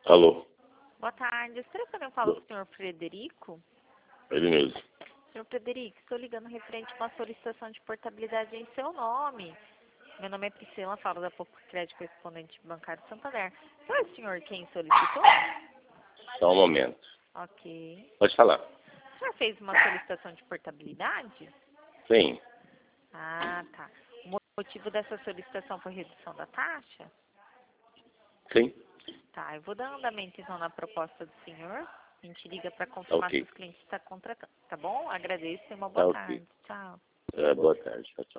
Alô? Boa tarde. Será que eu falo com o senhor Frederico? Ele mesmo. Senhor Frederico, estou ligando referente a uma solicitação de portabilidade em seu nome. Meu nome é Priscila, falo da Pouco Crédito Correspondente Bancário Santander. Não é o senhor quem solicitou? Só um momento. Ok. Pode falar. O senhor fez uma solicitação de portabilidade? Sim. Ah, tá. O motivo dessa solicitação foi redução da taxa? Sim. Tá, eu vou dar andamento então na proposta do senhor. A gente liga para confirmar Ok. se os clientes estão contratando, tá bom? Agradeço e uma Tá boa ok. tarde. Tchau. Boa tarde. Tchau, tchau.